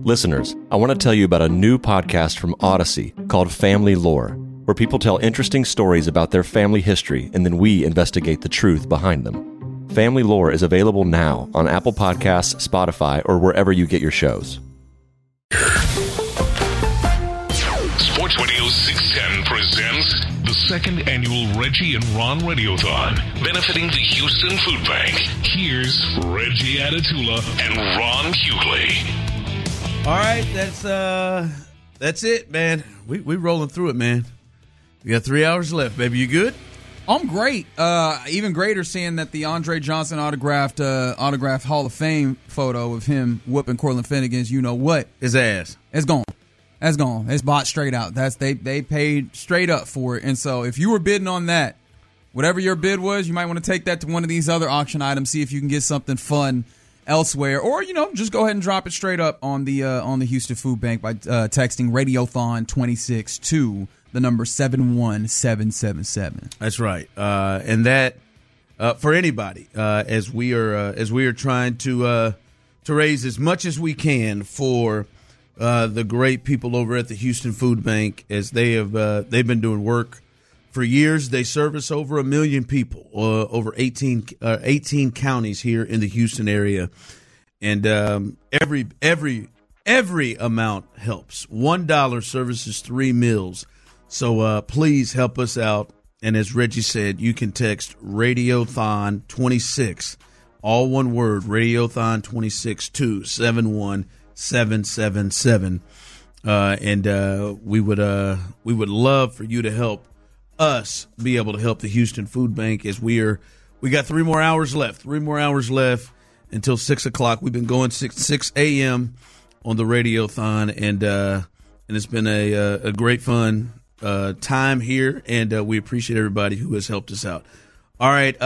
Listeners, I want to tell you about a new podcast from Odyssey called Family Lore, where people tell interesting stories about their family history and then we investigate the truth behind them. Family Lore is available now on Apple Podcasts, Spotify, or wherever you get your shows. Sports Radio 610 presents the second annual Reggie and Ron Radiothon, benefiting the Houston Food Bank. Here's Reggie Atatula and Ron Hughley. All right, that's it, man. We rolling through it, man. We got 3 hours left, baby. You good? I'm great. Even greater seeing that the Andre Johnson autographed Hall of Fame photo of him whooping Cortland Finnegan's you-know-what. His ass. It's gone. That's gone. It's bought straight out. They paid straight up for it. And so if you were bidding on that, whatever your bid was, you might want to take that to one of these other auction items, see if you can get something fun elsewhere, or just go ahead and drop it straight up on the Houston Food Bank by texting Radiothon 26 to the number 71777. That's right, and that for anybody as we are trying to raise as much as we can for the great people over at the Houston Food Bank, as they've been doing work for years. They service over 1 million people, over 18 counties here in the Houston area, and every amount helps. $1 services 3 meals. So please help us out. And as Reggie said, you can text Radiothon 26, all one word, Radiothon 26 to 71777, and we would love for you to help us be able to help the Houston Food Bank, as we got 3 more hours left. 3 more hours left until 6 o'clock. We've been going 6 a.m. on the Radiothon, and it's been a great fun time here, and we appreciate everybody who has helped us out. All right,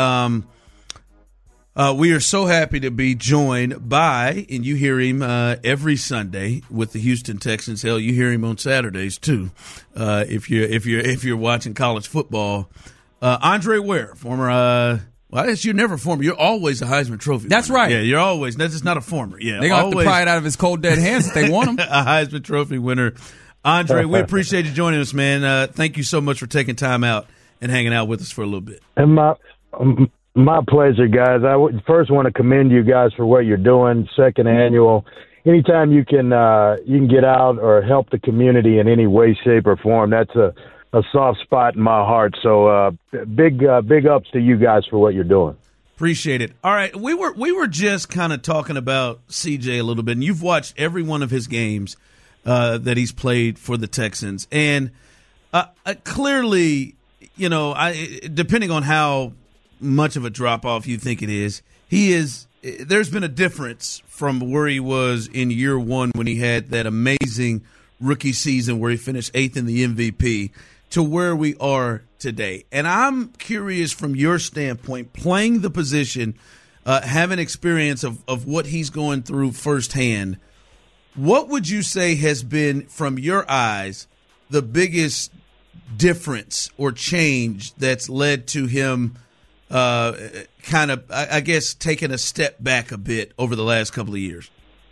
we are so happy to be joined by, and you hear him every Sunday with the Houston Texans. Hell, you hear him on Saturdays too. If you're watching college football, Andre Ware, former. Well, I guess you're never former. You're always a Heisman Trophy. That's winner. right. Yeah, you're always. That's just not a former. Yeah, they're gonna have to pry it out of his cold dead hands if they want him. A Heisman Trophy winner, Andre. We appreciate you joining us, man. Thank you so much for taking time out and hanging out with us for a little bit. And my pleasure, guys. I would first want to commend you guys for what you're doing. Second annual. Anytime you can get out or help the community in any way, shape, or form, that's a soft spot in my heart. So big ups to you guys for what you're doing. Appreciate it. All right, we were just kind of talking about CJ a little bit, and you've watched every one of his games that he's played for the Texans, and clearly, depending on how much of a drop-off you think it is, there's been a difference from where he was in year one when he had that amazing rookie season where he finished 8th in the MVP to where we are today. And I'm curious, from your standpoint, playing the position, having experience of what he's going through firsthand, what would you say has been, from your eyes, the biggest difference or change that's led to him kind of, I guess, taking a step back a bit over the last couple of years?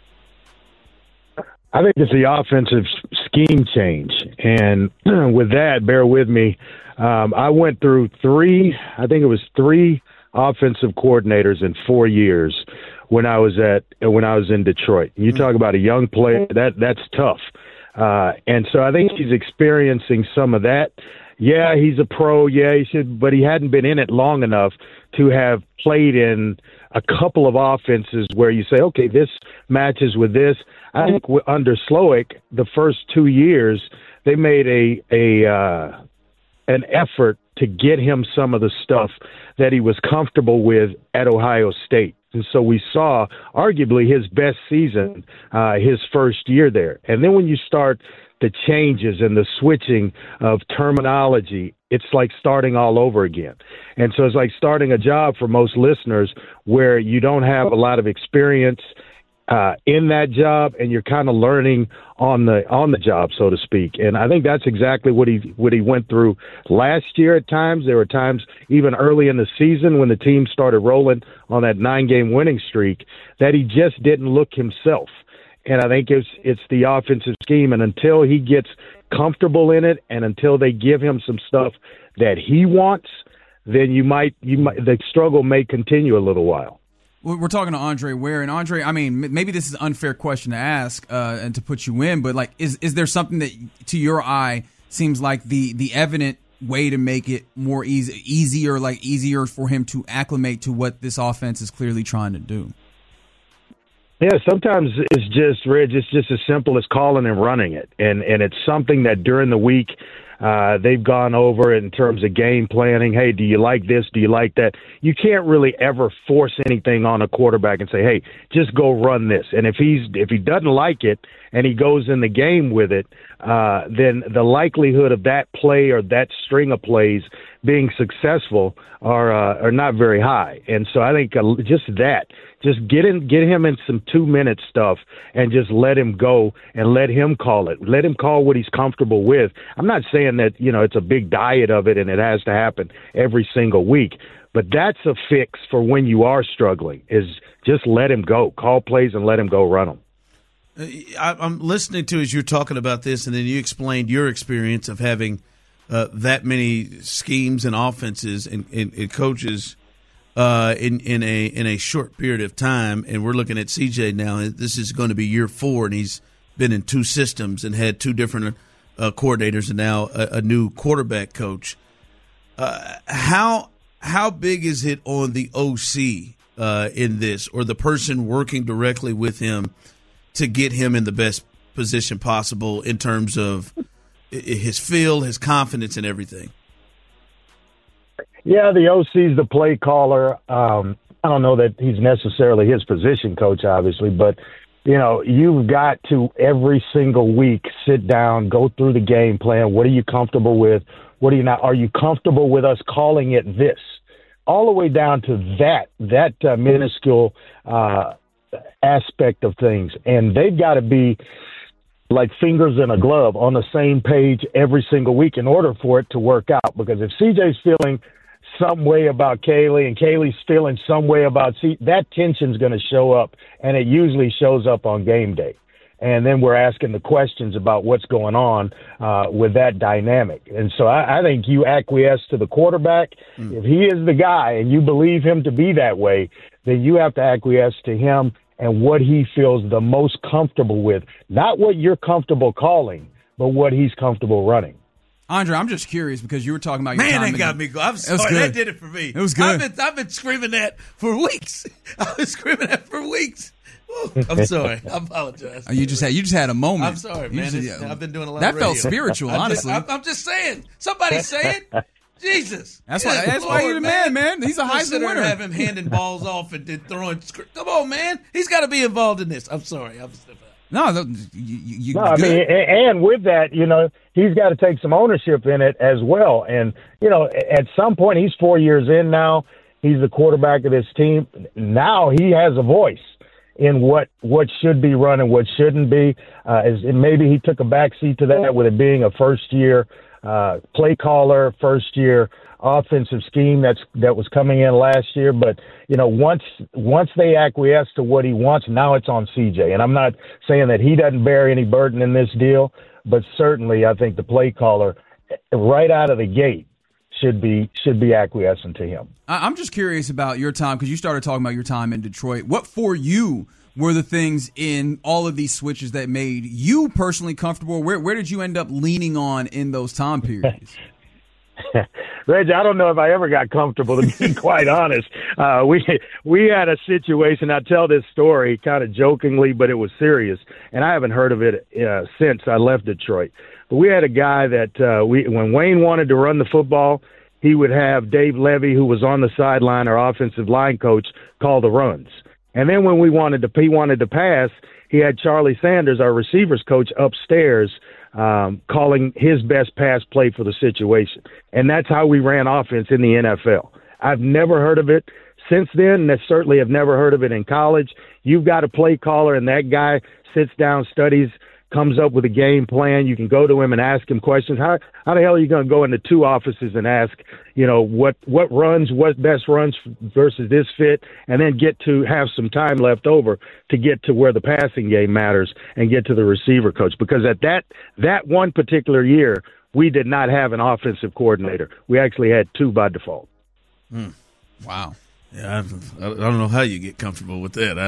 I think it's the offensive scheme change. And with that, bear with me, I went through three offensive coordinators in 4 years when I was in Detroit. You talk about a young player, that's tough. And so I think he's experiencing some of that. Yeah, he's a pro. Yeah, he should, but he hadn't been in it long enough to have played in a couple of offenses where you say, okay, this matches with this. I think under Slowick, the first 2 years, they made an effort to get him some of the stuff that he was comfortable with at Ohio State. And so we saw arguably his best season his first year there. And then when you start the changes and the switching of terminology, it's like starting all over again. And so it's like starting a job for most listeners where you don't have a lot of experience in that job, and you're kind of learning on the job, so to speak. And I think that's exactly what he went through last year. At times, there were times even early in the season when the team started rolling on that 9-game winning streak that he just didn't look himself. and I think it's the offensive scheme. And until he gets comfortable in it, and until they give him some stuff that he wants, then the struggle may continue a little while. We're talking to Andre Ware, and Andre, I mean, maybe this is an unfair question to ask and to put you in, but like, is there something that to your eye seems like the evident way to make it more easier for him to acclimate to what this offense is clearly trying to do? Yeah, sometimes it's just, Reg, it's just as simple as calling and running it. And it's something that during the week they've gone over in terms of game planning. Hey, do you like this? Do you like that? You can't really ever force anything on a quarterback and say, hey, just go run this. And if he doesn't like it and he goes in the game with it, then the likelihood of that play or that string of plays being successful are not very high. And so I think just get him in some 2-minute stuff and just let him go and let him call it. Let him call what he's comfortable with. I'm not saying that, it's a big diet of it and it has to happen every single week, but that's a fix for when you are struggling, is just let him go. Call plays and let him go run them. I'm listening to as you're talking about this, and then you explained your experience of having that many schemes and offenses and coaches in a short period of time. And we're looking at CJ now. This is going to be year 4, and he's been in 2 systems and had 2 different coordinators, and now a new quarterback coach. How big is it on the OC in this, or the person working directly with him, to get him in the best position possible in terms of his feel, his confidence, and everything? Yeah, the OC's the play caller. I don't know that he's necessarily his position coach, obviously, but, you've got to every single week sit down, go through the game plan. What are you comfortable with? What are you not? Are you comfortable with us calling it this? All the way down to that minuscule aspect of things. And they've got to be like fingers in a glove on the same page every single week in order for it to work out. Because if CJ's feeling some way about Kaylee and Kaylee's feeling some way about that tension's going to show up, and it usually shows up on game day. And then we're asking the questions about what's going on with that dynamic. And so I think you acquiesce to the quarterback. If he is the guy and you believe him to be that way, then you have to acquiesce to him and what he feels the most comfortable with. Not what you're comfortable calling, but what he's comfortable running. Andre, I'm just curious because you were talking about your time. Man, that got me going. I'm sorry, that did it for me. It was good. I've been screaming that for weeks. I've been screaming that for weeks. I'm sorry. I apologize. You just had a moment. I'm sorry, man. I've been doing a lot that of radio. Felt spiritual, honestly. I'm just saying. Somebody say it. Jesus. That's why he's the man. He's a Heisman winner. Have him handing balls off and throwing. Come on, man. He's got to be involved in this. I'm sorry. No, you I mean, and with that, he's got to take some ownership in it as well. And, at some point, he's 4 years in now. He's the quarterback of this team. Now he has a voice in what should be run and what shouldn't be. And maybe he took a backseat to that with it being a first-year play caller, first-year offensive scheme that was coming in last year. But, once they acquiesce to what he wants, now it's on CJ. And I'm not saying that he doesn't bear any burden in this deal, but certainly I think the play caller right out of the gate should be acquiescent to him. I'm just curious about your time, because you started talking about your time in Detroit. What for you were the things in all of these switches that made you personally comfortable? Where did you end up leaning on in those time periods? Reg, I don't know if I ever got comfortable, to be quite honest. We had a situation. I tell this story kind of jokingly, but it was serious, and I haven't heard of it since I left Detroit. But we had a guy that when Wayne wanted to run the football, he would have Dave Levy, who was on the sideline, our offensive line coach, call the runs. And then when he wanted to pass, he had Charlie Sanders, our receivers coach, upstairs calling his best pass play for the situation. And that's how we ran offense in the NFL. I've never heard of it since then, and I certainly have never heard of it in college. You've got a play caller, and that guy sits down, studies comes up with a game plan. You can go to him and ask him questions. How the hell are you going to go into two offices and ask, what runs, what best runs versus this fit, and then get to have some time left over to get to where the passing game matters and get to the receiver coach? Because at that one particular year, we did not have an offensive coordinator. We actually had two by default. Wow. Yeah, I don't know how you get comfortable with that.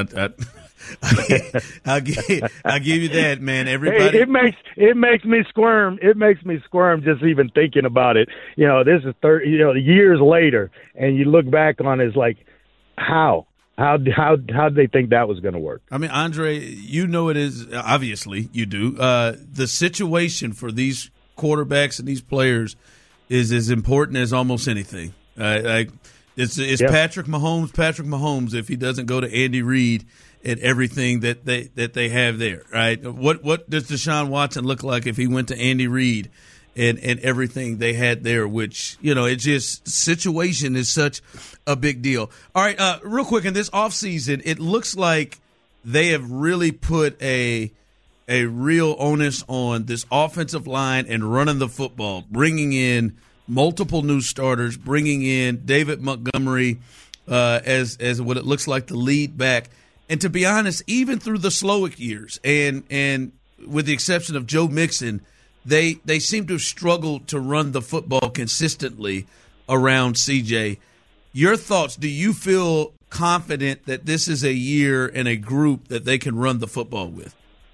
I'll give you that, man. Everybody, hey, it makes me squirm. It makes me squirm just even thinking about it. This is years later, and you look back on it, it's like, how did they think that was going to work? I mean, Andre, it is, obviously you do. The situation for these quarterbacks and these players is as important as almost anything. It's yep. Patrick Mahomes if he doesn't go to Andy Reid and everything that they have there, right? What does Deshaun Watson look like if he went to Andy Reid and everything they had there, which, it's just situation is such a big deal. All right, real quick, in this offseason, it looks like they have really put a real onus on this offensive line and running the football, bringing in multiple new starters, bringing in David Montgomery as what it looks like the lead back. And to be honest, even through the Slowick years, and with the exception of Joe Mixon, they seem to have struggled to run the football consistently around CJ. Your thoughts, do you feel confident that this is a year and a group that they can run the football with?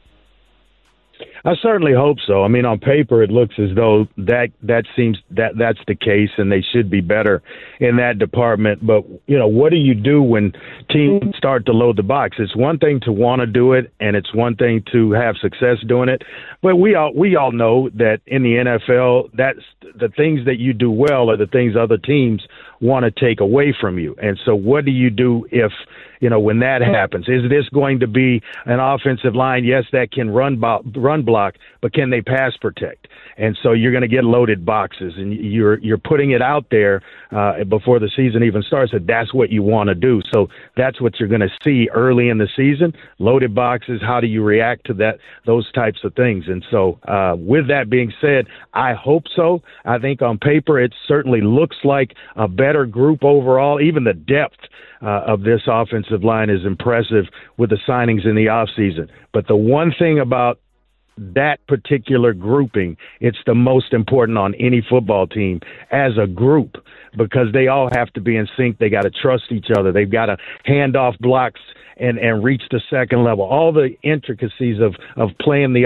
I certainly hope so. I mean, on paper, it looks as though that seems that's the case, and they should be better in that department. But what do you do when teams start to load the box? It's one thing to want to do it, and it's one thing to have success doing it. But we all know that in the NFL, that's the things that you do well are the things other teams want to take away from you. And so, what do you do if when that happens? Is this going to be an offensive line, yes, that can run block, but can they pass protect? And so you're going to get loaded boxes, and you're putting it out there before the season even starts that that's what you want to do. So that's what you're going to see early in the season, loaded boxes. How do you react to those types of things? And so with that being said, I hope so. I think on paper it certainly looks like a better group overall. Even the depth of this offensive line is impressive with the signings in the offseason. But the one thing about that particular grouping, it's the most important on any football team as a group, because they all have to be in sync. They got to trust each other. They've got to hand off blocks and reach the second level. All the intricacies of playing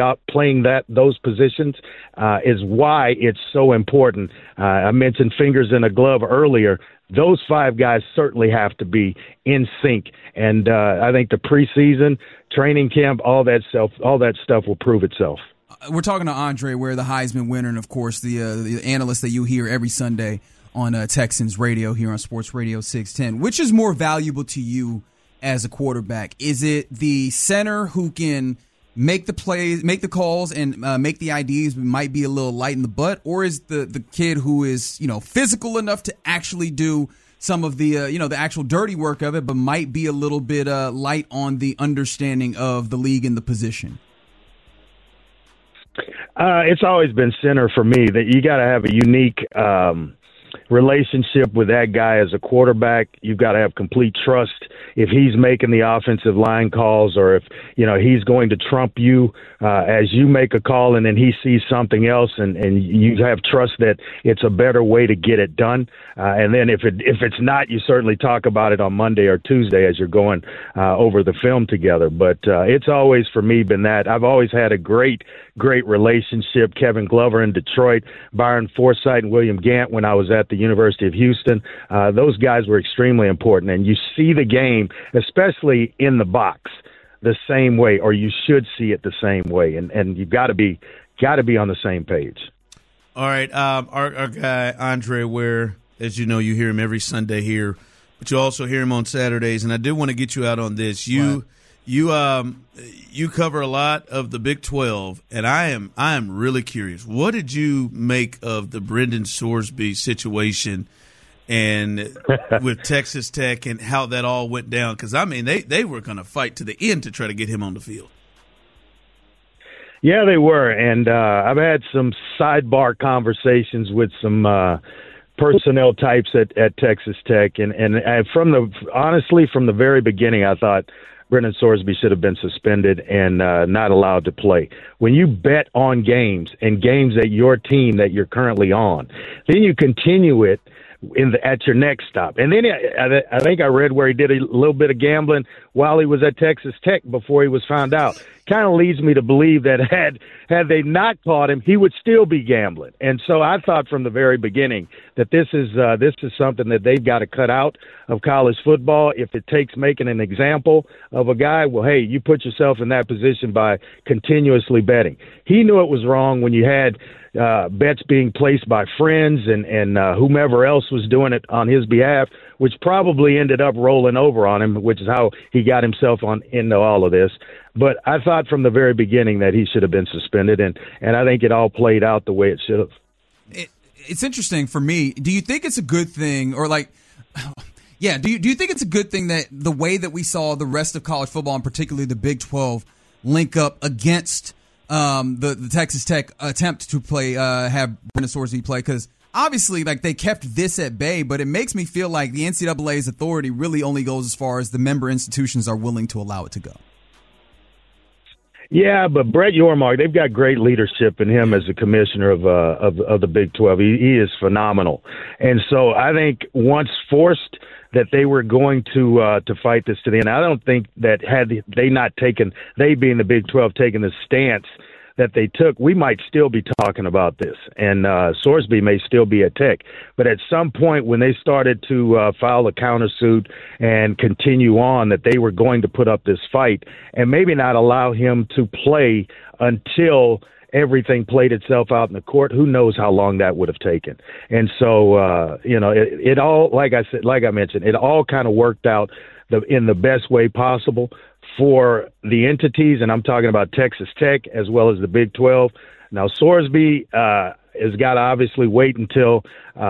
those positions is why it's so important. I mentioned fingers in a glove earlier. Those five guys certainly have to be in sync, and I think the preseason, training camp, all that stuff will prove itself. We're talking to Andre Ware, the Heisman winner, and of course the analyst that you hear every Sunday on Texans radio here on Sports Radio 610. Which is more valuable to you as a quarterback? Is it the center who can make the plays, make the calls, and make the IDs, might be a little light in the butt, or is the kid who is physical enough to actually do some of the the actual dirty work of it, but might be a little bit light on the understanding of the league and the position? It's always been center for me. That you got to have a unique relationship with that guy as a quarterback. You've got to have complete trust if he's making the offensive line calls, or if he's going to trump you as you make a call, and then he sees something else, and you have trust that it's a better way to get it done. And then if it's not, you certainly talk about it on Monday or Tuesday as you're going over the film together. But it's always for me been that. I've always had a great relationship. Kevin Glover in Detroit, Byron Forsythe and William Gant when I was at the University of Houston. Those guys were extremely important, and you see the game, especially in the box, the same way, or you should see it the same way, and you've got to be on the same page. All right, our guy Andre Ware, as you know, you hear him every Sunday here, but you also hear him on Saturdays, and I did want to get you out on this. You cover a lot of the Big 12, and I am really curious. What did you make of the Brendan Sorsby situation and with Texas Tech and how that all went down? Because, I mean, they were going to fight to the end to try to get him on the field. Yeah, they were, and I've had some sidebar conversations with some personnel types at Texas Tech, and from the very beginning, I thought Brendan Sorsby should have been suspended and not allowed to play. When you bet on games and games at your team that you're currently on, then you continue it at your next stop. And then I think I read where he did a little bit of gambling while he was at Texas Tech before he was found out. Kind of leads me to believe that had they not caught him, he would still be gambling. And so I thought from the very beginning that this is something that they've got to cut out of college football. If it takes making an example of a guy, well, hey, you put yourself in that position by continuously betting. He knew it was wrong when you had bets being placed by friends and whomever else was doing it on his behalf, which probably ended up rolling over on him, which is how he got himself into all of this. But I thought from the very beginning that he should have been suspended, and I think it all played out the way it should have. It's interesting for me. Do you think it's a good thing, or do you think it's a good thing that the way that we saw the rest of college football, and particularly the Big 12, link up against the Texas Tech attempt to play, have Brendan Sorsby play? Because obviously, they kept this at bay, but it makes me feel like the NCAA's authority really only goes as far as the member institutions are willing to allow it to go. Yeah, but Brett Yormark, they've got great leadership in him as the commissioner of the Big 12. He is phenomenal, and so I think once forced that they were going to fight this to the end. I don't think that had they not taken, they being the Big 12, taking the stance that they took, we might still be talking about this, and Sorsby may still be at Tech. But at some point when they started to file a countersuit and continue on, that they were going to put up this fight and maybe not allow him to play until everything played itself out in the court. Who knows how long that would have taken? And so, it all, like I mentioned, it all kind of worked out in the best way possible for the entities, and I'm talking about Texas Tech as well as the Big 12. Now, Sorsby has got to obviously wait until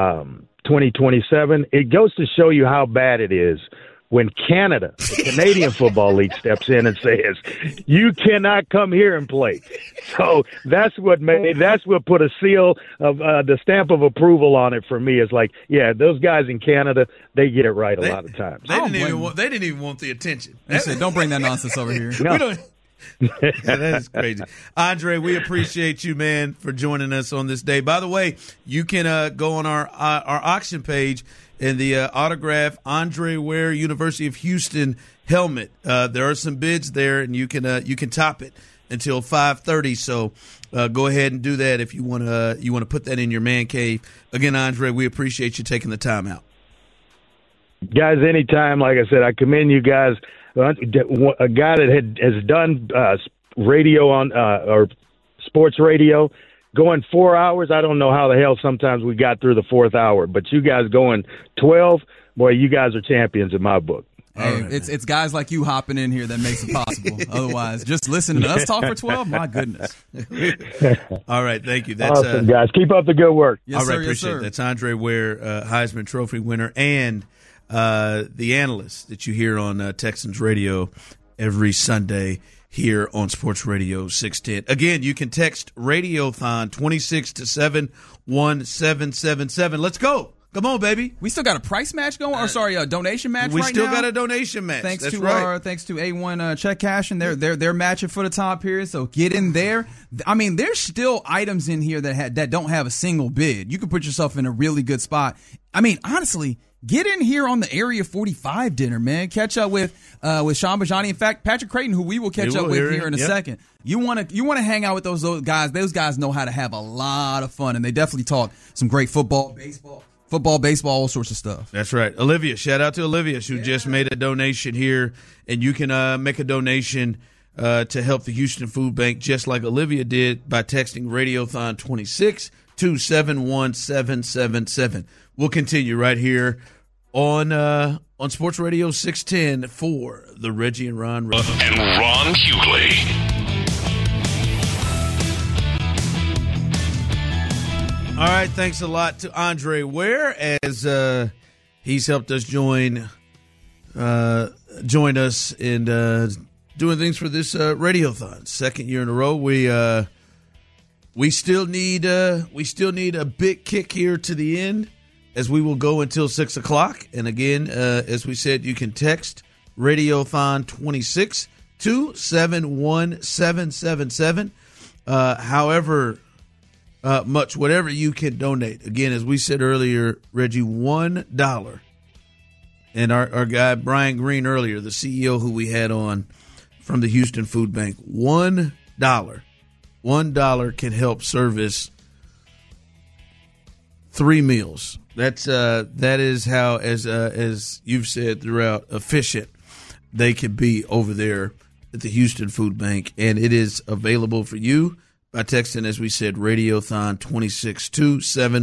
2027. It goes to show you how bad it is when Canada, the Canadian Football League, steps in and says, you cannot come here and play. So that's what put a seal of the stamp of approval on it for me. Is like, yeah, those guys in Canada, they get it right a lot of times. They didn't even want the attention. They said, don't bring that nonsense over here. No. That is crazy. Andre, we appreciate you, man, for joining us on this day. By the way, you can go on our auction page in the autograph Andre Ware University of Houston helmet. There are some bids there, and you can top it until 5:30. So go ahead and do that if you want to put that in your man cave. Again, Andre, we appreciate you taking the time out. Guys, anytime. Like I said, I commend you guys. A guy that has done radio on or sports radio, going 4 hours. I don't know how the hell sometimes we got through the fourth hour, but you guys going 12, boy, you guys are champions in my book. Hey, it's guys like you hopping in here that makes it possible. Otherwise, just listening to us talk for 12, my goodness. All right, thank you. That's awesome, guys. Keep up the good work. Yes, all right, sir, appreciate it. That's Andre Ware, Heisman Trophy winner, and the analyst that you hear on Texans Radio every Sunday here on Sports Radio 610. Again, you can text Radiothon 26 to 71777. Let's go. Come on, baby. We still got a price match going, or sorry, a donation match. We right still now? got a donation match. Thanks That's to right. Thanks to A1 Check Cash, and they're matching for the time period. So get in there. I mean, there's still items in here that don't have a single bid. You can put yourself in a really good spot. I mean, honestly, get in here on the Area 45 dinner, man. Catch up with Sean Bajani. In fact, Patrick Creighton, who we will catch up with here in a second. You want to hang out with those guys. Those guys know how to have a lot of fun, and they definitely talk some great football, baseball, all sorts of stuff. That's right. Olivia, shout out to Olivia, who just made a donation here, and you can make a donation to help the Houston Food Bank just like Olivia did by texting Radiothon 26 to 71777. We'll continue right here on Sports Radio 610 for the Reggie and Ron and Ron Hughley. All right, thanks a lot to Andre Ware as he's helped us join us and doing things for this radiothon. Second year in a row. We still need a big kick here to the end, as we will go until 6 o'clock. And again, as we said, you can text Radiothon 26 to 71777. However much, whatever you can donate. Again, as we said earlier, Reggie, $1. And our guy Brian Green earlier, the CEO who we had on from the Houston Food Bank, $1. $1 can help service 3 meals. That is how, as you've said throughout, efficient they can be over there at the Houston Food Bank, and it is available for you by texting, as we said, Radiothon 26 to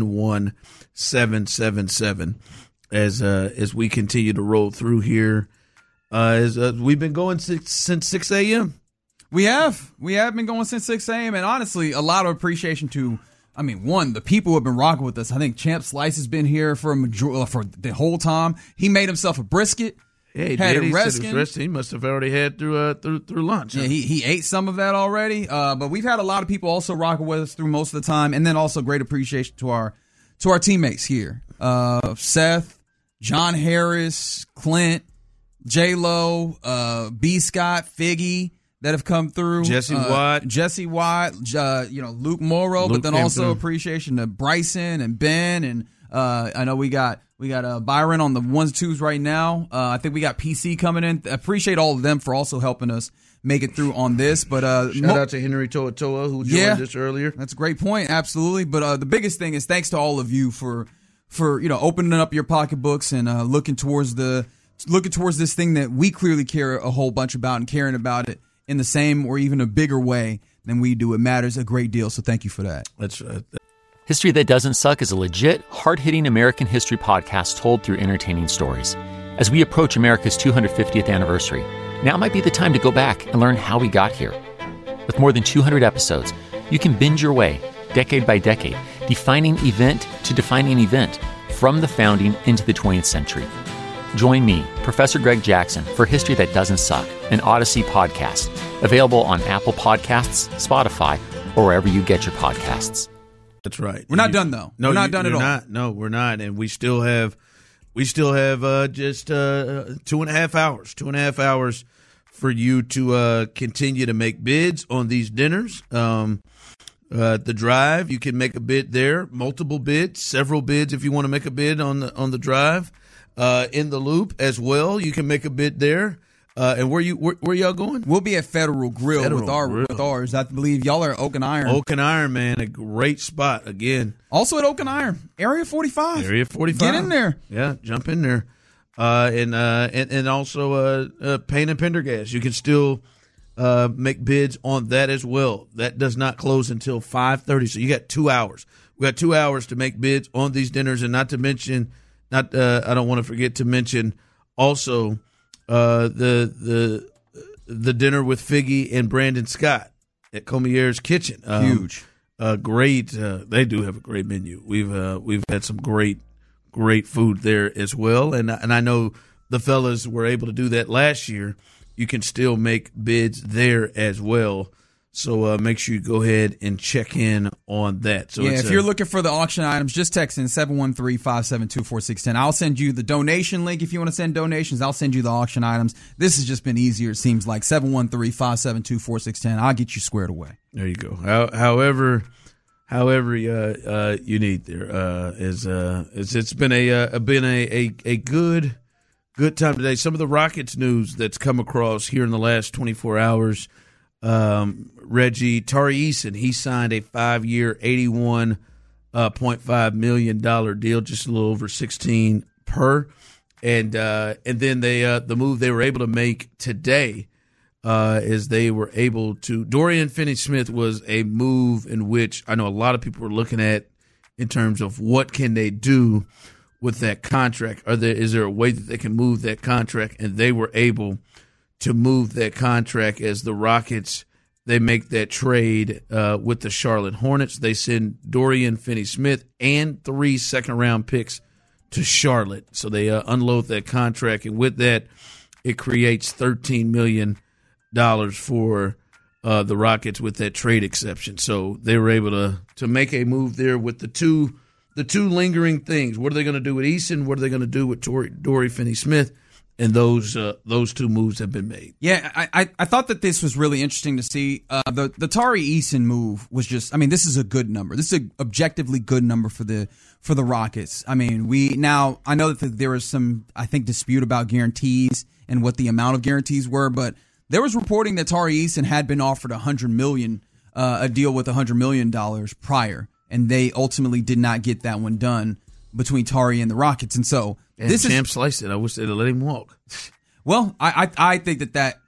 71777. As we continue to roll through here, we've been going since 6 a.m. We have been going since 6 a.m. and honestly, a lot of appreciation to, the people who have been rocking with us. I think Champ Slice has been here for the whole time. He made himself a brisket. Yeah, he had did. a reskin. He must have already had through lunch. Yeah, he ate some of that already. But we've had a lot of people also rocking with us through most of the time, and then also great appreciation to our teammates here. Seth, John Harris, Clint, J-Lo, B. Scott, Figgy, that have come through. Jesse Watt, Luke Morrow, but then also appreciation to Bryson and Ben, and I know we got Byron on the 1s, 2s right now. I think we got PC coming in. Appreciate all of them for also helping us make it through on this. But shout out to Henry Toa who joined us earlier. That's a great point, absolutely. But the biggest thing is thanks to all of you for opening up your pocketbooks and looking towards this thing that we clearly care a whole bunch about and caring about it in the same or even a bigger way than we do. It matters a great deal, so thank you for that. That's right. History That Doesn't Suck is a legit, hard-hitting American history podcast told through entertaining stories. As we approach America's 250th anniversary, now might be the time to go back and learn how we got here. With more than 200 episodes, you can binge your way, decade by decade, defining event to defining event, from the founding into the 20th century. Join me, Professor Greg Jackson, for History That Doesn't Suck, an Odyssey podcast, available on Apple Podcasts, Spotify, or wherever you get your podcasts. That's right. We're not done, though. No, we're not done at all. No, we're not, and we still have just 2.5 hours. 2.5 hours for you to continue to make bids on these dinners. The drive, you can make a bid there, multiple bids, several bids if you want to make a bid on the drive. In the Loop as well, you can make a bid there. And where y'all going? We'll be at Federal Grill with ours. I believe y'all are at Oak and Iron. Oak and Iron, man, a great spot again. Also at Oak and Iron, Area 45. Area 45. Get in there. Yeah, jump in there. And also Payne and Pendergast. You can still make bids on that as well. That does not close until 5:30. So you got 2 hours. We got 2 hours to make bids on these dinners, and not to mention, I don't want to forget to mention also the dinner with Figgy and Brandon Scott at Comier's Kitchen. Huge, great. They do have a great menu. We've had some great food there as well, and I know the fellas were able to do that last year. You can still make bids there as well. So make sure you go ahead and check in on that. So if you're looking for the auction items, just text in 713-572-4610. I'll send you the donation link if you want to send donations. I'll send you the auction items. This has just been easier, it seems like. 713-572-4610. I'll get you squared away. There you go. However you need there. It's been a good time today. Some of the Rockets news that's come across here in the last 24 hours. Reggie, Tari Eason, he signed a 5-year, $81.5 million deal, just a little over 16 per. And then the move they were able to make today is they were able to. Dorian Finney-Smith was a move in which I know a lot of people were looking at in terms of what can they do with that contract. Is there a way that they can move that contract? And they were able to move that contract as the Rockets, they make that trade with the Charlotte Hornets. They send Dorian Finney-Smith and 3 second-round picks to Charlotte. So they unload that contract, and with that, it creates $13 million for the Rockets with that trade exception. So they were able to make a move there with the two lingering things. What are they going to do with Eason? What are they going to do with Dorian Finney-Smith? And those two moves have been made. Yeah, I thought that this was really interesting to see. The Tari Eason move was just, I mean, this is a good number. This is an objectively good number for the Rockets. I mean, I know that there was some, I think, dispute about guarantees and what the amount of guarantees were, but there was reporting that Tari Eason had been offered $100 million, a deal with $100 million prior, and they ultimately did not get that one done between Tari and the Rockets. And so Champ sliced it. I wish they'd have let him walk. Well, I think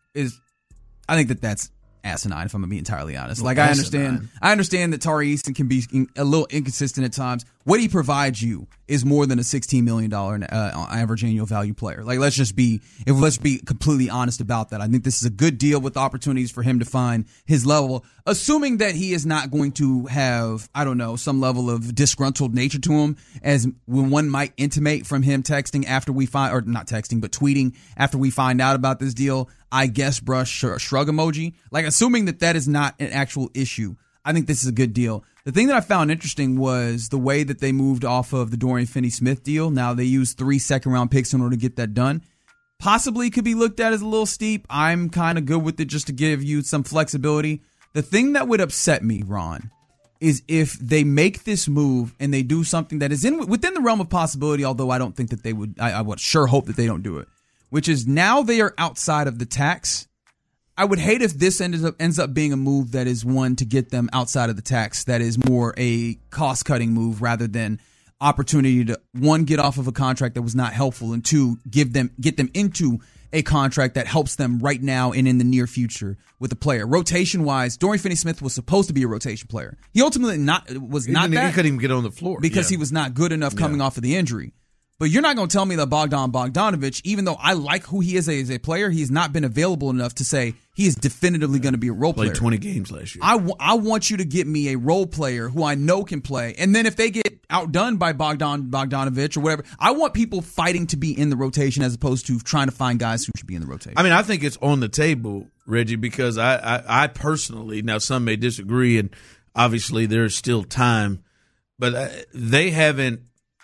that's asinine, if I'm going to be entirely honest. Like, I understand that Tari Eason can be a little inconsistent at times. What he provides you is more than a $16 million average annual value player. Like, let's be completely honest about that. I think this is a good deal with opportunities for him to find his level, assuming that he is not going to have, I don't know, some level of disgruntled nature to him, as when one might intimate from him texting after we find, or not texting, but tweeting after we find out about this deal. I guess brush shrug emoji. Like, assuming that is not an actual issue, I think this is a good deal. The thing that I found interesting was the way that they moved off of the Dorian Finney-Smith deal. Now, they used 3 second-round picks in order to get that done. Possibly could be looked at as a little steep. I'm kind of good with it just to give you some flexibility. The thing that would upset me, Ron, is if they make this move and they do something that is within the realm of possibility, although I don't think that they would. I would sure hope that they don't do it, which is now they are outside of the tax. I would hate if this ends up being a move that is one to get them outside of the tax, that is more a cost-cutting move rather than opportunity to, one, get off of a contract that was not helpful, and two, get them into a contract that helps them right now and in the near future with a player. Rotation-wise, Dorian Finney-Smith was supposed to be a rotation player. He ultimately was not that. He couldn't even get on the floor. Because he was not good enough coming off of the injury. But you're not going to tell me that Bogdan Bogdanovic, even though I like who he is as a player, he's not been available enough to say he is definitively going to be a role player. Played 20 games last year. I want you to get me a role player who I know can play. And then if they get outdone by Bogdanovic or whatever, I want people fighting to be in the rotation as opposed to trying to find guys who should be in the rotation. I mean, I think it's on the table, Reggie, because I personally, now some may disagree, and obviously there's still time, but they haven't,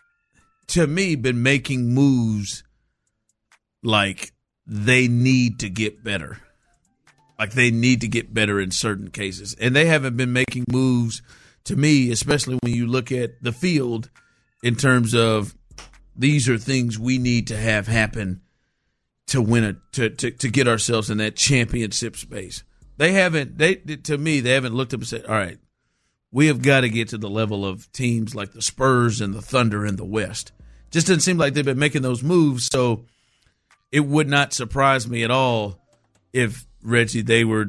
to me, been making moves like they need to get better. Like they need to get better in certain cases. And they haven't been making moves, to me, especially when you look at the field in terms of these are things we need to have happen to win to get ourselves in that championship space. They haven't looked up and said, all right, we have got to get to the level of teams like the Spurs and the Thunder in the West. Just doesn't seem like they've been making those moves, so it would not surprise me at all if, Reggie, they were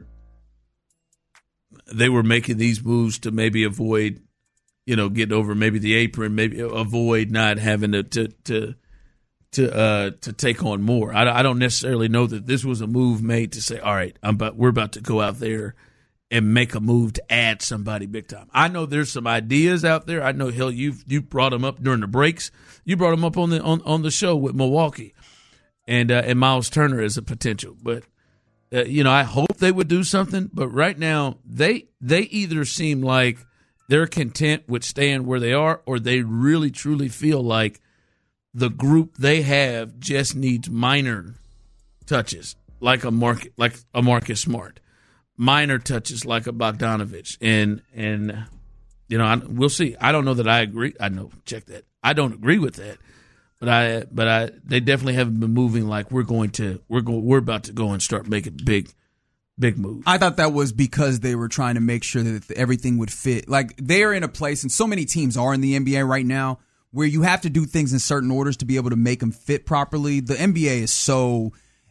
making these moves to maybe avoid, getting over maybe the apron, maybe avoid not having to take on more. I don't necessarily know that this was a move made to say, all right, we're about to go out there and make a move to add somebody big time. I know there's some ideas out there. I know, hell, you brought them up during the breaks. You brought them up on the show with Milwaukee, and Miles Turner as a potential. But I hope they would do something. But right now, they either seem like they're content with staying where they are, or they really truly feel like the group they have just needs minor touches, like a Marcus Smart. Minor touches like a Bogdanovic, and we'll see. I don't know that I agree. I know, check that. I don't agree with that, but they definitely haven't been moving like we're about to go and start making big moves. I thought that was because they were trying to make sure that everything would fit. Like, they are in a place, and so many teams are in the NBA right now, where you have to do things in certain orders to be able to make them fit properly. The NBA is so.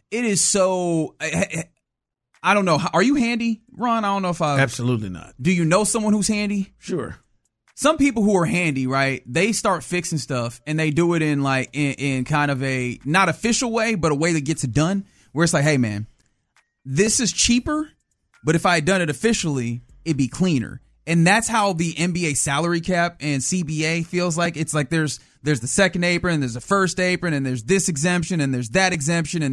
I don't know. Are you handy, Ron? I don't know if I... Absolutely not. Do you know someone who's handy? Sure. Some people who are handy, right, they start fixing stuff, and they do it in kind of a, not official way, but a way that gets it done, where it's like, hey, man, this is cheaper, but if I had done it officially, it'd be cleaner. And that's how the NBA salary cap and CBA feels like. It's like there's the second apron, and there's the first apron, and there's this exemption, and there's that exemption, and there's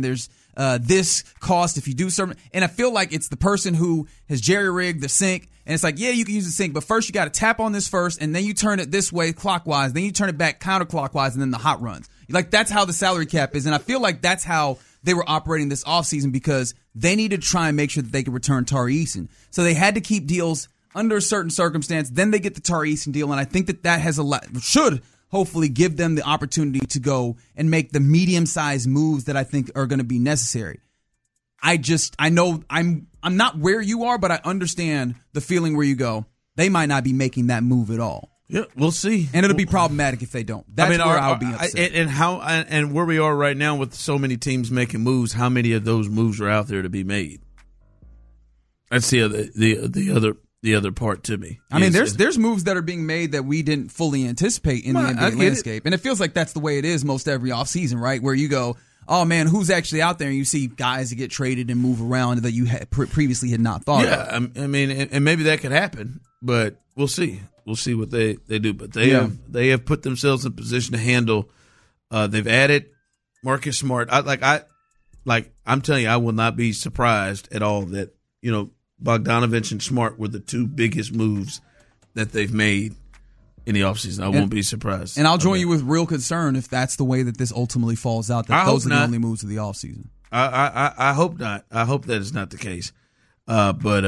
this cost if you do certain. And I feel like it's the person who has jerry-rigged the sink. And it's like, yeah, you can use the sink, but first you got to tap on this first, and then you turn it this way clockwise, then you turn it back counterclockwise, and then the hot runs. Like, that's how the salary cap is. And I feel like that's how they were operating this offseason because they needed to try and make sure that they could return Tari Eason. So they had to keep deals under a certain circumstance. Then they get the Tari Eason deal, and I think that has should hopefully give them the opportunity to go and make the medium-sized moves that I think are going to be necessary. I know I'm not where you are, but I understand the feeling where you go, they might not be making that move at all. Yeah, we'll see. And it'll be problematic if they don't. That's where I'll be upset. And where we are right now with so many teams making moves, how many of those moves are out there to be made? That's the other part to me. I mean, there's moves that are being made that we didn't fully anticipate in the NBA landscape. And it feels like that's the way it is most every offseason, right? Where you go, oh, man, who's actually out there? And you see guys that get traded and move around that you had previously had not thought of. Yeah, I mean, and maybe that could happen, but we'll see. We'll see what they do. But they have put themselves in position to handle. They've added Marcus Smart. I'm telling you, I will not be surprised at all that, Bogdanovich and Smart were the two biggest moves that they've made in the offseason. I won't be surprised. And I'll join you with real concern if that's the way that this ultimately falls out, that those are the only moves of the offseason. I hope not. I hope that is not the case. But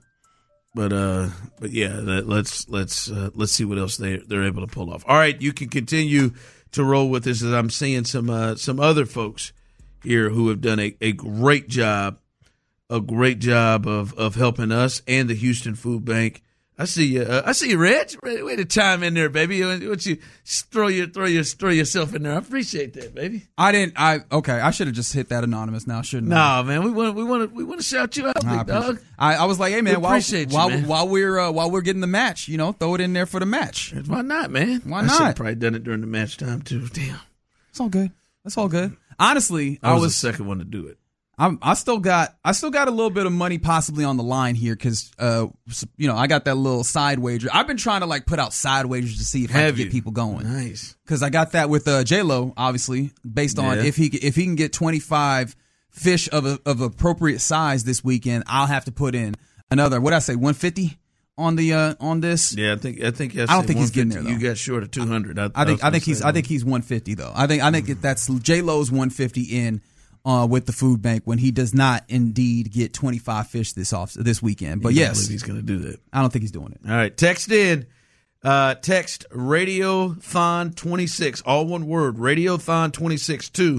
yeah, let's see what else they're able to pull off. All right, you can continue to roll with this as I'm seeing some other folks here who have done a great job of helping us and the Houston Food Bank. I see you, Reg. Way to chime in there, baby. Why don't you throw yourself in there? I appreciate that, baby. I should have just hit that anonymous now, shouldn't I? No, man. We want to shout you out, big dog. I was like, hey, man, while we're getting the match, throw it in there for the match. Why not, man? Why I not? should have probably done it during the match time too. Damn. It's all good. That's all good. Honestly, I was the second one to do it. I still got a little bit of money possibly on the line here because I got that little side wager. I've been trying to put out side wagers to see if I can get people going. Nice, because I got that with J-Lo, obviously, based on if he can get 25 fish of appropriate size this weekend, I'll have to put in another 150 on the on this. Yeah, I think I don't think he's getting there though. You got short of 200. I think he's 150 though. I think that's J-Lo's 150 in. With the food bank when he does not indeed get 25 fish this weekend. But yes, he's going to do that. I don't think he's doing it. All right, text in. Text Radiothon 26, all one word, Radiothon 26 to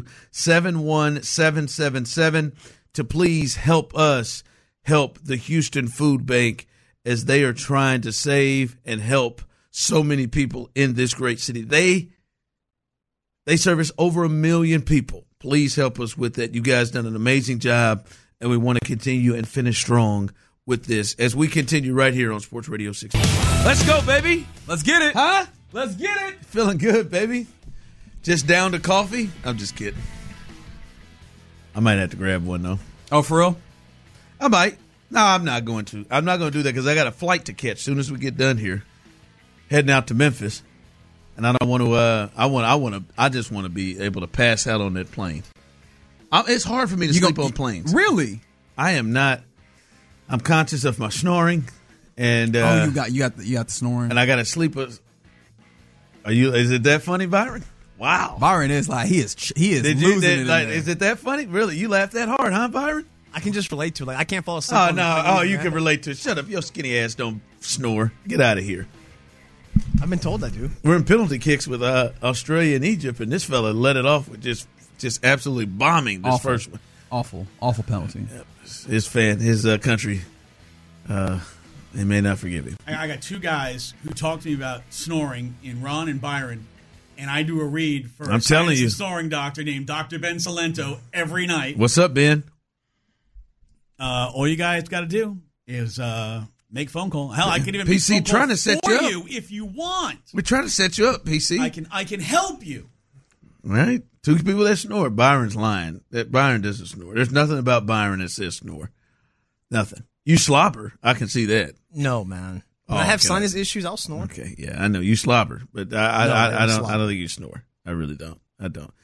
71777 to please help us help the Houston Food Bank as they are trying to save and help so many people in this great city. They service over 1 million people. Please help us with that. You guys done an amazing job, and we want to continue and finish strong with this as we continue right here on Sports Radio 60. Let's go, baby. Let's get it. Huh? Let's get it. Feeling good, baby. Just down to coffee? I'm just kidding. I might have to grab one, though. Oh, for real? I might. No, I'm not going to. I'm not going to do that because I got a flight to catch as soon as we get done here. Heading out to Memphis. And I don't want to. I just want to be able to pass out on that plane. It's hard for me to sleep on planes. Really? I am not. I'm conscious of my snoring, and you got the snoring, and I got to sleep. Are you? Is it that funny, Byron? Wow, Byron is he is losing it. Is it that funny? Really? You laugh that hard, huh, Byron? I can just relate to it. I can't fall asleep. Oh no! Oh, you can relate to it. Shut up! Your skinny ass don't snore. Get out of here. I've been told I do. We're in penalty kicks with Australia and Egypt, and this fella let it off with just absolutely bombing this first one. Awful penalty. His country, they may not forgive him. I got two guys who talk to me about snoring in Ron and Byron, and I do a read for a snoring doctor named Dr. Ben Salento every night. What's up, Ben? All you guys got to do is make phone call. Hell, I can even PC make phone trying call to set for you up if you want. We're trying to set you up, PC. I can help you. Right? Two people that snore. Byron's lying. That Byron doesn't snore. There's nothing about Byron that says snore. Nothing. You slobber. I can see that. No, man. When I have sinus issues, I'll snore. Okay, yeah, I know you slobber, but I don't think you snore. I really don't. I don't.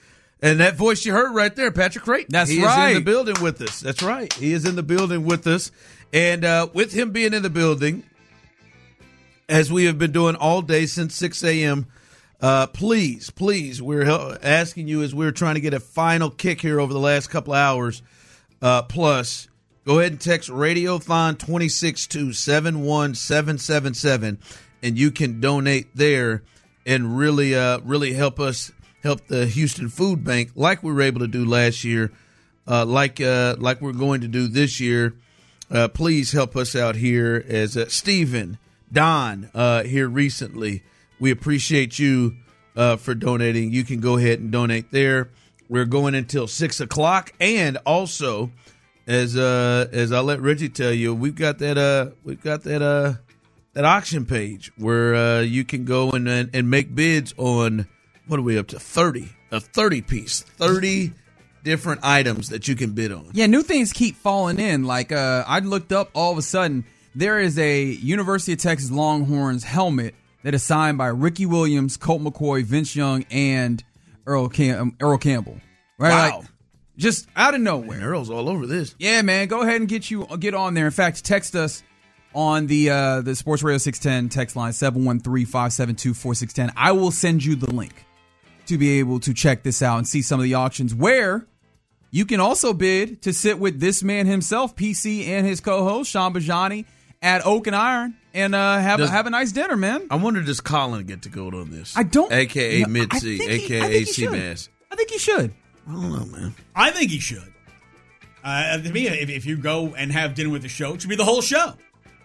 And that voice you heard right there, Patrick Creighton. That's he right. He is in the building with us. That's right. He is in the building with us. And with him being in the building, as we have been doing all day since 6 a.m., please, we're asking you as we're trying to get a final kick here over the last couple of hours, plus, go ahead and text Radiothon 26 to 71777, and you can donate there and really help us help the Houston Food Bank like we were able to do last year, like we're going to do this year. Please help us out here as Stephen, Don here recently. We appreciate you for donating. You can go ahead and donate there. We're going until 6 o'clock, and also as I'll let Reggie tell you, we've got that auction page where you can go and make bids on. What are we up to? 30 piece, 30 different items that you can bid on. Yeah, new things keep falling in. Like I looked up, all of a sudden there is a University of Texas Longhorns helmet that is signed by Ricky Williams, Colt McCoy, Vince Young, and Earl Campbell. Right? Wow. Like, just out of nowhere. Man, Earl's all over this. Yeah, man. Go ahead and get on there. In fact, text us on the Sports Radio 610 text line 713-572-4610. I will send you the link to be able to check this out and see some of the auctions where you can also bid to sit with this man himself, PC, and his co-host Sean Bajani at Oak and Iron and have a nice dinner, man. I wonder, does Colin get to go on this? I don't. AKA Mid-C, AKA Seabass. I think he should. I don't know, man. I think he should. To me, if you go and have dinner with the show, it should be the whole show.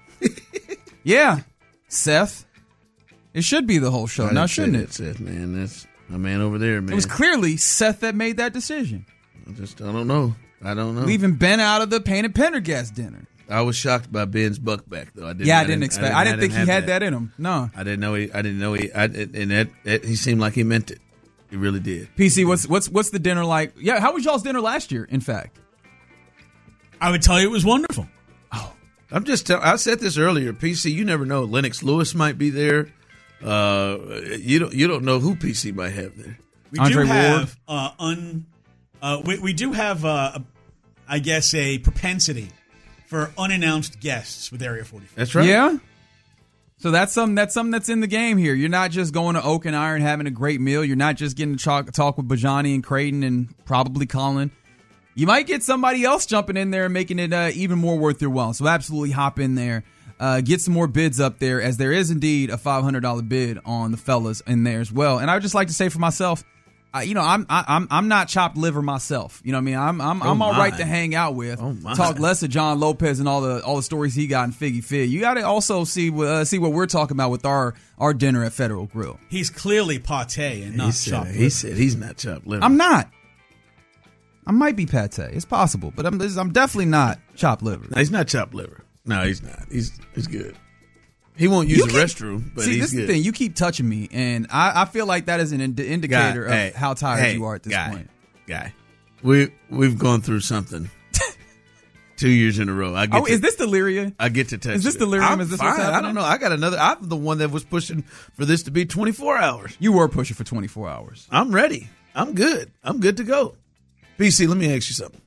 Yeah, Seth. It should be the whole show, now shouldn't it? Seth, man, that's my man over there, man. It was clearly Seth that made that decision. I don't know. Leaving Ben out of the Painted Pendergast dinner. I was shocked by Ben's buck back though. I didn't think he had that in him. No, I didn't know he. And he seemed like he meant it. He really did. PC, what's the dinner like? Yeah, how was y'all's dinner last year? In fact, I would tell you it was wonderful. Oh, I said this earlier. PC, you never know. Lennox Lewis might be there. You don't know who PC might have there. We do have I guess a propensity for unannounced guests with Area 45. That's right. Yeah. So that's something that's in the game here. You're not just going to Oak and Iron having a great meal. You're not just getting to talk with Bajani and Creighton and probably Colin. You might get somebody else jumping in there and making it even more worth your while. So absolutely hop in there. Get some more bids up there, as there is indeed a $500 bid on the fellas in there as well. And I would just like to say for myself, I'm not chopped liver myself. You know what I mean? I'm all right to hang out with. Talk less of John Lopez and all the stories he got in Figgy Fig. You got to also see what we're talking about with our dinner at Federal Grill. He's clearly pate and not chopped liver. He said he's not chopped liver. I'm not. I might be pate. It's possible, but I'm definitely not chopped liver. No, he's not chopped liver. No, he's not. He's good. He won't use the restroom, but he's good. This is the thing. You keep touching me, and I feel like that is an indicator of how tired you are at this point. We've gone through something 2 years in a row. Is this delirium? I get to touch. Is this delirium? Is this what's happening? I don't know. I got another. I'm the one that was pushing for this to be 24 hours. You were pushing for 24 hours. I'm ready. I'm good. I'm good to go. PC, let me ask you something.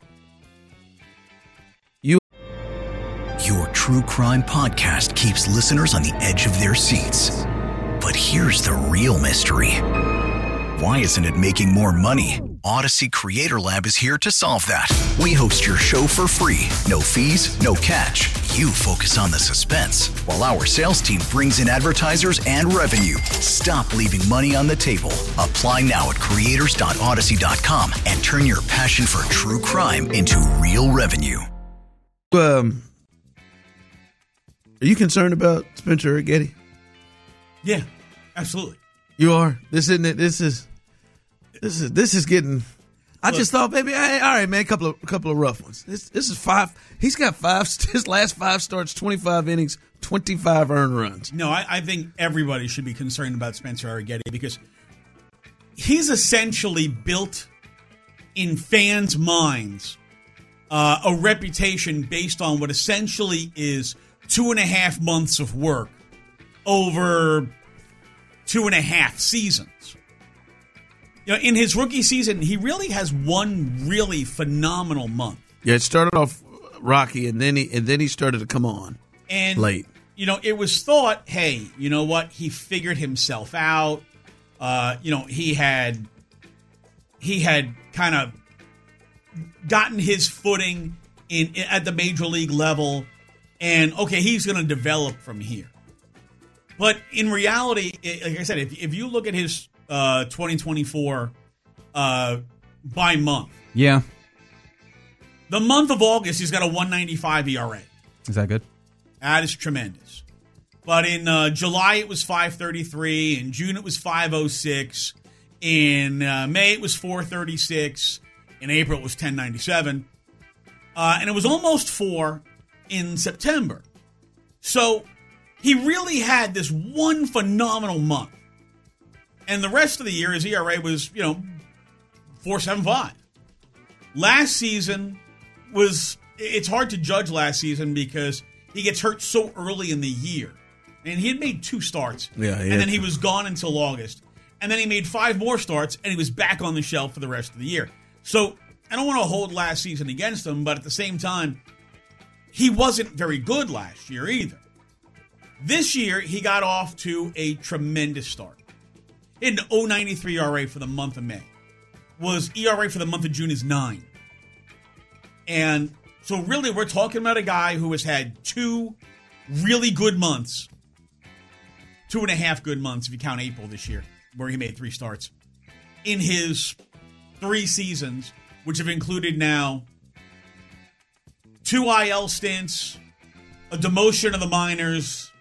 Your true crime podcast keeps listeners on the edge of their seats. But here's the real mystery. Why isn't it making more money? Odyssey Creator Lab is here to solve that. We host your show for free. No fees, no catch. You focus on the suspense, while our sales team brings in advertisers and revenue. Stop leaving money on the table. Apply now at creators.odyssey.com and turn your passion for true crime into real revenue. Are you concerned about Spencer Getty? Yeah, absolutely. You are. This isn't it. This is getting. I just thought, maybe, all right, man, a couple of rough ones. This is 5. He's got 5. His last 5 starts, 25 innings, 25 earned runs. No, I think everybody should be concerned about Spencer Arrighetti because he's essentially built in fans' minds a reputation based on what essentially is 2.5 months of work over 2.5 seasons. in his rookie season, he really has one really phenomenal month. Yeah, it started off rocky, and then he started to come on late. It was thought, hey, you know what? He figured himself out. He had kind of gotten his footing at the major league level, and okay, he's going to develop from here. But in reality, like I said, if you look at his 2024 by month, yeah, the month of August, he's got a 1.95 ERA. Is that good? That is tremendous. But in July, it was 5.33. In June, it was 5.06. In May, it was 4.36. In April, it was 10.97. And it was almost 4 in September. So he really had this one phenomenal month. And the rest of the year, his ERA was, 4.75. Last season it's hard to judge last season because he gets hurt so early in the year. And he had made 2 starts. Yeah, and then he was gone until August. And then he made 5 more starts, and he was back on the shelf for the rest of the year. So I don't want to hold last season against him, but at the same time, he wasn't very good last year either. This year, he got off to a tremendous start. He had an 0.93 ERA for the month of May. Was ERA for the month of June is 9. And so really, we're talking about a guy who has had 2 really good months. 2.5 good months if you count April this year, where he made 3 starts. In his 3 seasons, which have included now 2 IL stints, a demotion of the minors.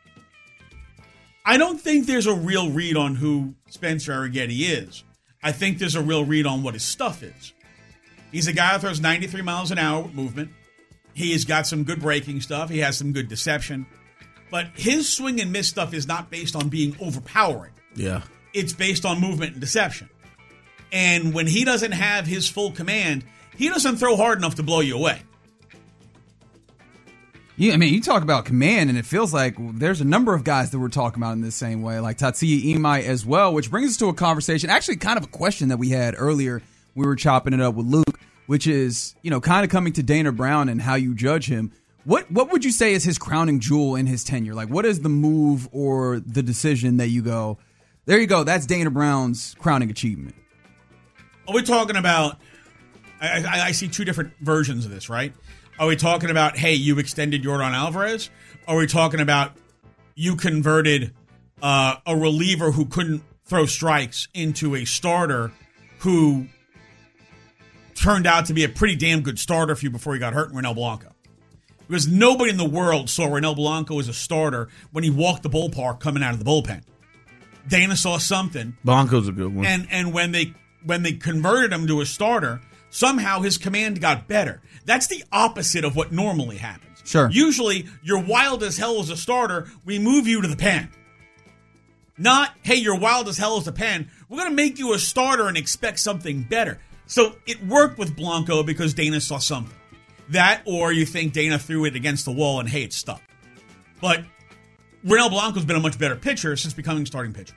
I don't think there's a real read on who Spencer Arrighetti is. I think there's a real read on what his stuff is. He's a guy that throws 93 miles an hour with movement. He has got some good breaking stuff. He has some good deception. But his swing and miss stuff is not based on being overpowering. Yeah. It's based on movement and deception. And when he doesn't have his full command, he doesn't throw hard enough to blow you away. Yeah, I mean, you talk about command, and it feels like there's a number of guys that we're talking about in the same way, like Tatsuya Imai as well, which brings us to a conversation, actually kind of a question that we had earlier. We were chopping it up with Luke, which is, kind of coming to Dana Brown and how you judge him. What would you say is his crowning jewel in his tenure? Like, what is the move or the decision that you go, there you go, that's Dana Brown's crowning achievement? Are we talking about, I see 2 different versions of this, right? Are we talking about, hey, you extended Yordan Alvarez? Are we talking about you converted a reliever who couldn't throw strikes into a starter who turned out to be a pretty damn good starter for you before he got hurt in Ronel Blanco? Because nobody in the world saw Ronel Blanco as a starter when he walked the ballpark coming out of the bullpen. Dana saw something. Blanco's a good one. And when they converted him to a starter, somehow his command got better. That's the opposite of what normally happens. Sure. Usually, you're wild as hell as a starter, we move you to the pen. Not, hey, you're wild as hell as a pen, we're going to make you a starter and expect something better. So it worked with Blanco because Dana saw something. That, or you think Dana threw it against the wall and, hey, it stuck. But Ronel Blanco's been a much better pitcher since becoming starting pitcher.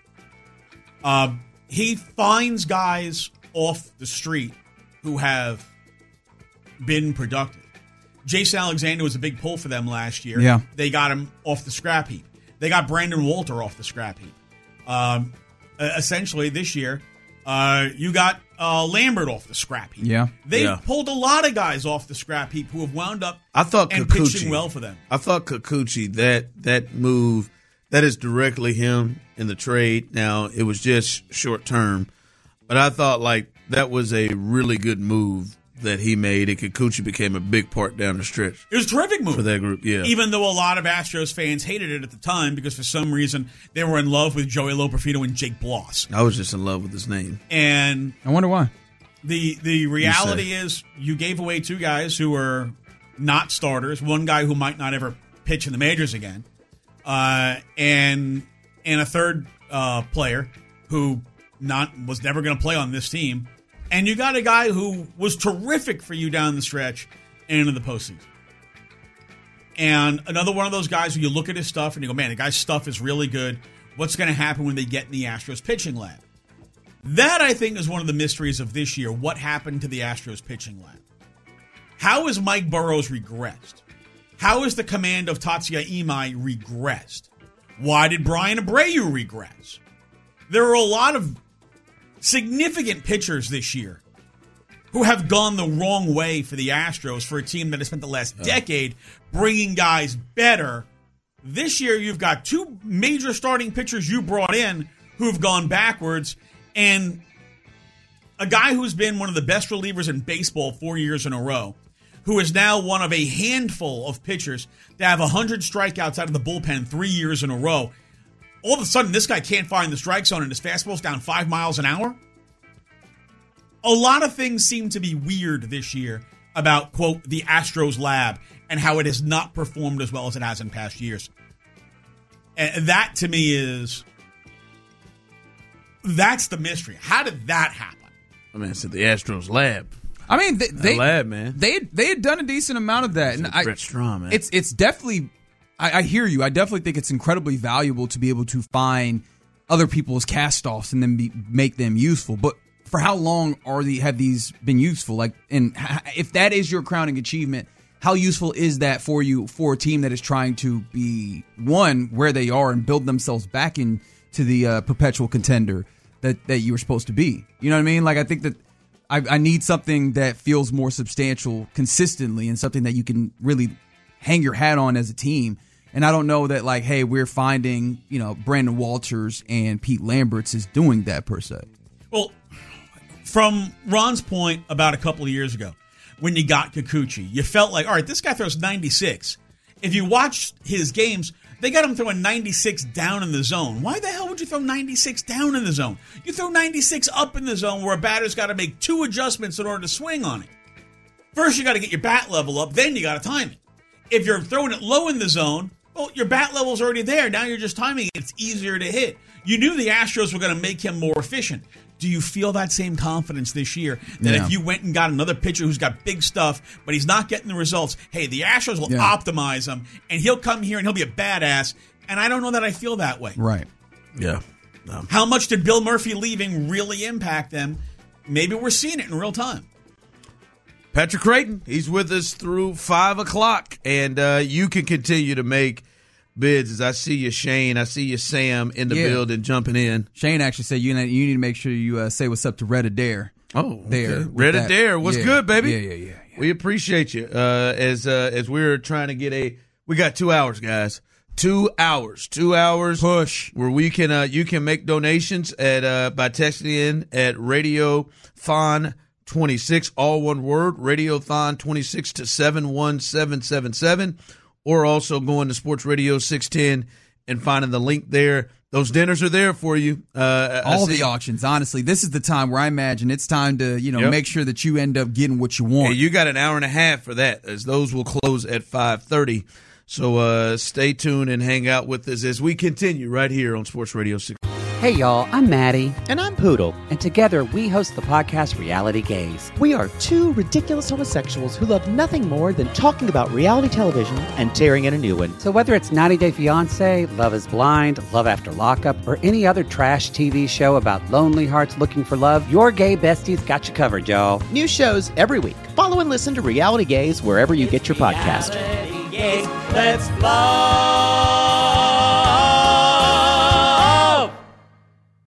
He finds guys off the street who have been productive. Jason Alexander was a big pull for them last year. Yeah. They got him off the scrap heap. They got Brandon Walter off the scrap heap. Essentially, this year, you got Lambert off the scrap heap. Yeah. They pulled a lot of guys off the scrap heap who have wound up pitching well for them. I thought Kikuchi, that move, that is directly him in the trade. Now, it was just short term, but I thought that was a really good move that he made, and Kikuchi became a big part down the stretch. It was a terrific move for that group, yeah. Even though a lot of Astros fans hated it at the time because for some reason they were in love with Joey Loperfido and Jake Bloss. I was just in love with his name. And I wonder why. The reality is you gave away 2 guys who were not starters, one guy who might not ever pitch in the majors again, and a third player who was never going to play on this team. And you got a guy who was terrific for you down the stretch and into the postseason. And another one of those guys where you look at his stuff and you go, man, the guy's stuff is really good. What's going to happen when they get in the Astros pitching lab? That, I think, is one of the mysteries of this year. What happened to the Astros pitching lab? How has Mike Burrows regressed? How has the command of Tatsuya Imai regressed? Why did Brian Abreu regress? There are a lot of significant pitchers this year who have gone the wrong way for the Astros, for a team that has spent the last decade bringing guys better. This year, you've got two major starting pitchers you brought in who've gone backwards, and a guy who's been one of the best relievers in baseball 4 years in a row, who is now one of a handful of pitchers to have 100 strikeouts out of the bullpen 3 years in a row. All of a sudden, this guy can't find the strike zone and his fastball's down 5 miles an hour. A lot of things seem to be weird this year about, quote, the Astros lab and how it has not performed as well as it has in past years. And that, to me, that's the mystery. How did that happen? I mean, it's at the Astros lab. I mean, they lab, man. They had done a decent amount of that, and Brett Strom, man. It's definitely. I hear you. I definitely think it's incredibly valuable to be able to find other people's cast-offs and then make them useful. But for how long have these been useful? Like, and if that is your crowning achievement, how useful is that for you, for a team that is trying to be one where they are and build themselves back into the perpetual contender that you were supposed to be? You know what I mean? Like, I think that I need something that feels more substantial consistently and something that you can really hang your hat on as a team. And I don't know that, like, hey, we're finding, Brandon Walters and Pete Lamberts is doing that per se. Well, from Ron's point about a couple of years ago, when you got Kikuchi, you felt like, all right, this guy throws 96. If you watched his games, they got him throwing 96 down in the zone. Why the hell would you throw 96 down in the zone? You throw 96 up in the zone where a batter's got to make 2 adjustments in order to swing on it. First, you got to get your bat level up, then you got to time it. If you're throwing it low in the zone, well, your bat level's already there. Now you're just timing it. It's easier to hit. You knew the Astros were going to make him more efficient. Do you feel that same confidence this year that if you went and got another pitcher who's got big stuff, but he's not getting the results, hey, the Astros will optimize him, and he'll come here and he'll be a badass? And I don't know that I feel that way. Right. Yeah. How much did Bill Murphy leaving really impact them? Maybe we're seeing it in real time. Patrick Creighton, he's with us through 5 o'clock, and you can continue to make bids. As I see you, Shane, I see you, Sam, in the building jumping in. Shane actually said you need to make sure you say what's up to Red Adair. Oh, there, okay. Red Adair, what's good, baby? Yeah. We appreciate you. As we're trying to get we got 2 hours, guys. 2 hours push where we can you can make donations at by texting in at Radiothon 26, all one word, Radiothon 26 to 71777, or also going to Sports Radio 610 and finding the link there. Those dinners are there for you. All the auctions, honestly. This is the time where I imagine it's time to, make sure that you end up getting what you want. And you got an hour and a half for that, as those will close at 5:30. So stay tuned and hang out with us as we continue right here on Sports Radio 6. Hey, y'all, I'm Maddie. And I'm Poodle. And together we host the podcast Reality Gaze. We are two ridiculous homosexuals who love nothing more than talking about reality television and tearing in a new one. So whether it's 90 Day Fiancé, Love is Blind, Love After Lockup, or any other trash TV show about lonely hearts looking for love, your gay besties got you covered, y'all. New shows every week. Follow and listen to Reality Gaze wherever you get your podcast. Let's fly.